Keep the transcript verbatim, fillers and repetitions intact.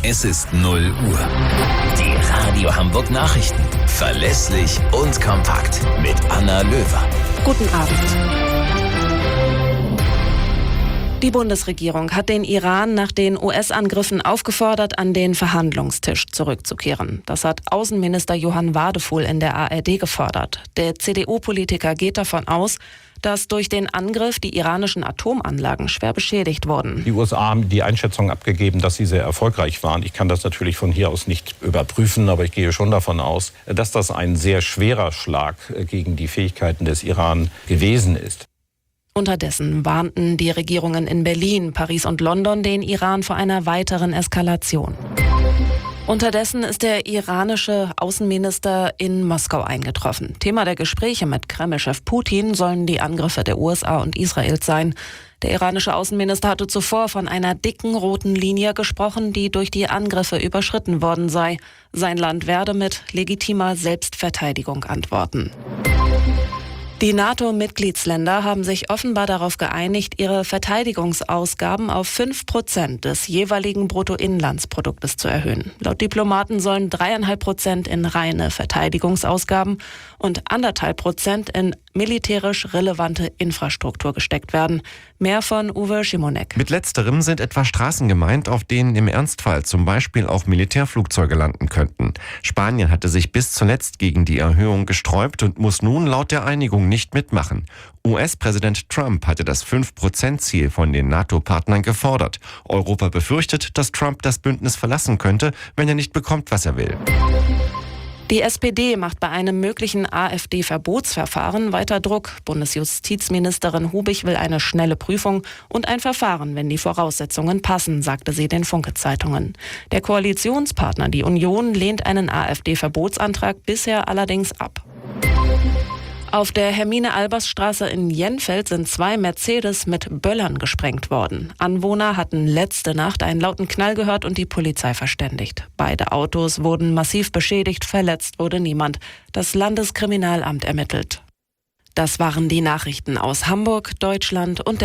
Es ist null Uhr. Die Radio Hamburg Nachrichten. Verlässlich und kompakt. Mit Anna Löwer. Guten Abend. Die Bundesregierung hat den Iran nach den U S-Angriffen aufgefordert, an den Verhandlungstisch zurückzukehren. Das hat Außenminister Johann Wadefuhl in der A R D gefordert. Der C D U-Politiker geht davon aus, dass durch den Angriff die iranischen Atomanlagen schwer beschädigt wurden. Die U S A haben die Einschätzung abgegeben, dass sie sehr erfolgreich waren. Ich kann das natürlich von hier aus nicht überprüfen, aber ich gehe schon davon aus, dass das ein sehr schwerer Schlag gegen die Fähigkeiten des Iran gewesen ist. Unterdessen warnten die Regierungen in Berlin, Paris und London den Iran vor einer weiteren Eskalation. Unterdessen ist der iranische Außenminister in Moskau eingetroffen. Thema der Gespräche mit Kreml-Chef Putin sollen die Angriffe der U S A und Israels sein. Der iranische Außenminister hatte zuvor von einer dicken roten Linie gesprochen, die durch die Angriffe überschritten worden sei. Sein Land werde mit legitimer Selbstverteidigung antworten. Die NATO-Mitgliedsländer haben sich offenbar darauf geeinigt, ihre Verteidigungsausgaben auf fünf Prozent des jeweiligen Bruttoinlandsproduktes zu erhöhen. Laut Diplomaten sollen dreieinhalb Prozent in reine Verteidigungsausgaben und anderthalb Prozent in militärisch relevante Infrastruktur gesteckt werden. Mehr von Uwe Schimonek. Mit letzterem sind etwa Straßen gemeint, auf denen im Ernstfall zum Beispiel auch Militärflugzeuge landen könnten. Spanien hatte sich bis zuletzt gegen die Erhöhung gesträubt und muss nun laut der Einigung nicht mitmachen. U S-Präsident Trump hatte das fünf Prozent Ziel von den NATO-Partnern gefordert. Europa befürchtet, dass Trump das Bündnis verlassen könnte, wenn er nicht bekommt, was er will. Die S P D macht bei einem möglichen AfD-Verbotsverfahren weiter Druck. Bundesjustizministerin Hubich will eine schnelle Prüfung und ein Verfahren, wenn die Voraussetzungen passen, sagte sie den Funke-Zeitungen. Der Koalitionspartner, die Union, lehnt einen AfD-Verbotsantrag bisher allerdings ab. Auf der Hermine-Albers-Straße in Jenfeld sind zwei Mercedes mit Böllern gesprengt worden. Anwohner hatten letzte Nacht einen lauten Knall gehört und die Polizei verständigt. Beide Autos wurden massiv beschädigt, verletzt wurde niemand. Das Landeskriminalamt ermittelt. Das waren die Nachrichten aus Hamburg, Deutschland und